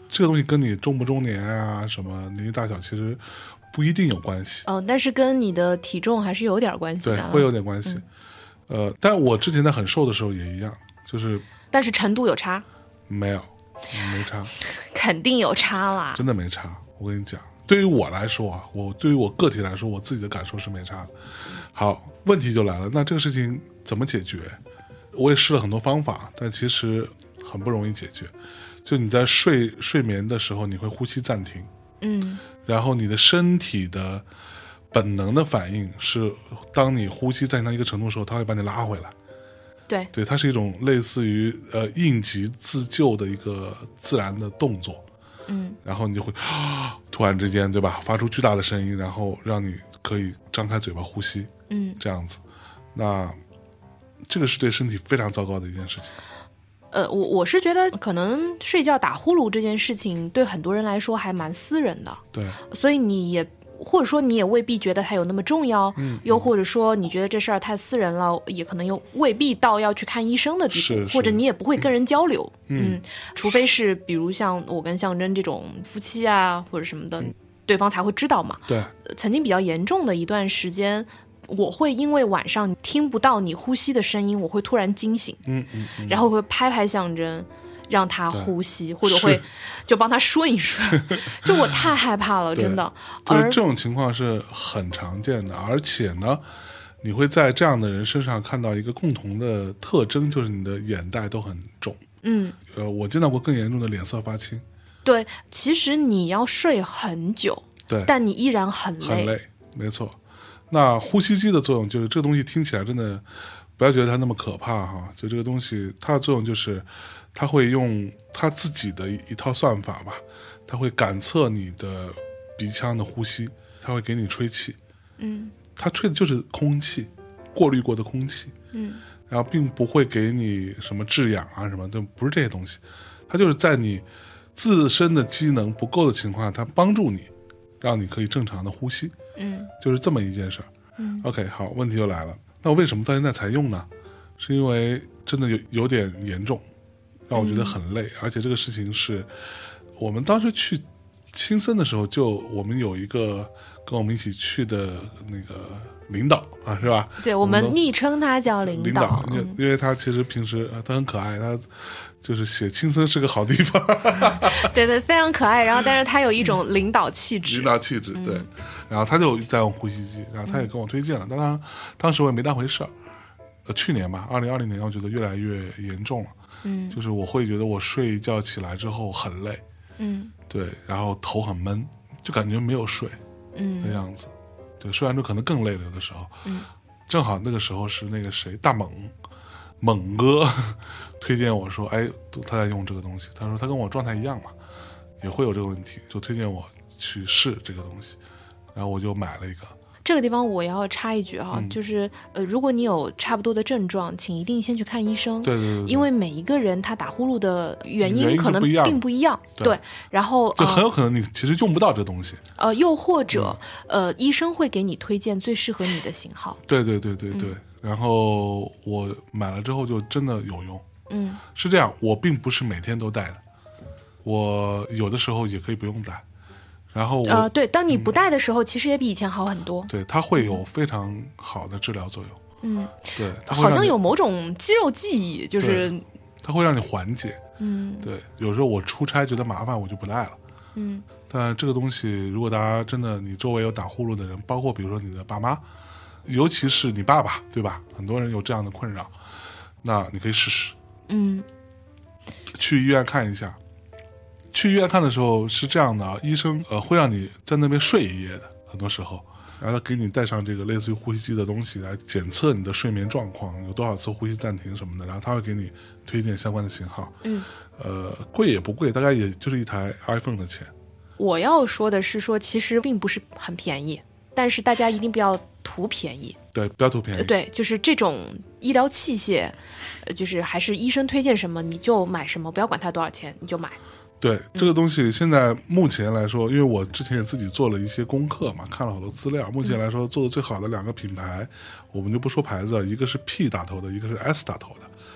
这个东西跟你中不中年啊，什么年纪大小其实不一定有关系。 但是跟你的体重还是有点关系的。 对，会有点关系。但我之前在很瘦的时候也一样，就是。 但是程度有差？ 没差。 肯定有差啦。 真的没差，我跟你讲。对于我来说啊，对于我个体来说，我自己的感受是没差的。好，问题就来了，那这个事情怎么解决？我也试了很多方法，但其实很不容易解决。就你在睡眠的时候，你会呼吸暂停，然后你的身体的本能的反应是，当你呼吸暂停到一个程度的时候，它会把你拉回来。对，它是一种类似于应急自救的一个自然的动作。然后你就会突然之间，对吧，发出巨大的声音，然后让你可以张开嘴巴呼吸，这样子。那这个是对身体非常糟糕的一件事情。 我是觉得可能睡觉打呼噜这件事情对很多人来说还蛮私人的。 对， 所以你也或者说你也未必觉得它有那么重要，又或者说你觉得这事儿太私人了，也可能又未必到要去看医生的地步，或者你也不会跟人交流。除非是比如像我跟象征这种夫妻啊或者什么的，对方才会知道嘛。 对， 曾经比较严重的一段时间，我会因为晚上听不到你呼吸的声音，我会突然惊醒，然后会拍拍象征让他呼吸，或者会就帮他顺一顺。就我太害怕了，真的。 就是这种情况是很常见的，而且呢，你会在这样的人身上看到一个共同的特征，就是你的眼袋都很重。我见到过更严重的脸色发青。 对，其实你要睡很久， 对， 但你依然很累。 很累，没错。那呼吸机的作用就是这个东西听起来真的不要觉得它那么可怕哈，就这个东西它的作用就是它会用它自己的一套算法吧，它会感测你的鼻腔的呼吸，它会给你吹气。它吹的就是空气，过滤过的空气。然后并不会给你什么制氧啊什么的，不是这些东西，它就是在你自身的机能不够的情况下，它帮助你让你可以正常的呼吸。就是这么一件事儿。OK， 好，问题就来了，那我为什么到现在才用呢？是因为真的有点严重，让我觉得很累，而且这个事情是我们当时去青森的时候，就我们有一个跟我们一起去的那个领导啊，是吧？ 对，我们昵称他叫领导， 因为他其实平时他很可爱，他就是写青森是个好地方。 对，非常可爱。然后但是他有一种领导气质。 对。然后他就在用呼吸机，然后他也跟我推荐了，当时我也没当回事儿。去年吧，2020年，我觉得越来越严重了。就是我会觉得我睡一觉起来之后很累。对，然后头很闷，就感觉没有睡。的样子。对，睡完之后可能更累了，有的时候。正好那个时候是那个谁，大猛哥推荐我说，哎，他在用这个东西，他说他跟我状态一样嘛，也会有这个问题，就推荐我去试这个东西，然后我就买了一个。 这个地方我要插一句哈，就是如果你有差不多的症状，请一定先去看医生。 对， 因为每一个人他打呼噜的原因可能并不一样。对，然后就很有可能你其实用不到这个东西。 又或者医生会给你推荐最适合你的型号。 对。然后我买了之后就真的有用。是这样，我并不是每天都戴的，我有的时候也可以不用戴。然后对，当你不戴的时候，其实也比以前好很多。 对，它会有非常好的治疗作用。对， 好像有某种肌肉记忆，就是它会让你缓解。对，有时候我出差觉得麻烦，我就不戴了。但这个东西，如果大家真的你周围有打呼噜的人，包括比如说你的爸妈，尤其是你爸爸，对吧？很多人有这样的困扰，那你可以试试。去医院看一下。去医院看的时候是这样的啊，医生会让你在那边睡一夜的，很多时候，然后他给你带上这个类似于呼吸机的东西来检测你的睡眠状况，有多少次呼吸暂停什么的，然后他会给你推荐相关的型号。贵也不贵，大概也就是一台 iPhone 的钱。 我要说的是说，其实并不是很便宜，但是大家一定不要图便宜。 对，不要图便宜。 对，就是这种医疗器械，就是还是医生推荐什么你就买什么，不要管它多少钱，你就买。 对，这个东西现在目前来说，因为我之前也自己做了一些功课嘛，看了好多资料，目前来说做的最好的2个品牌，我们就不说牌子了，一个是 P 打头的，一个是 S 打头的。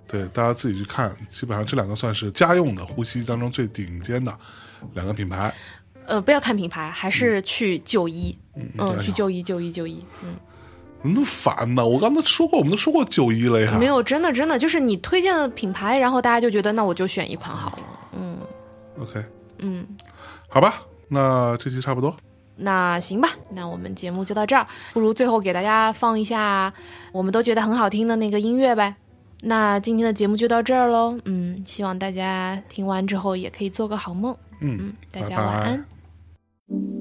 对，大家自己去看，基本上这2个算是家用的呼吸当中最顶尖的2个品牌。 不要看品牌，还是去就医。去就医。 怎么那么烦呢？我刚才说过，我们都说过就医了呀。 没有，真的就是你推荐的品牌，然后大家就觉得那我就选一款好了。 OK。好吧，那这期差不多。 那行吧，那我们节目就到这儿，不如最后给大家放一下我们都觉得很好听的那个音乐呗。那今天的节目就到这儿咯，希望大家听完之后也可以做个好梦。大家晚安。拜拜。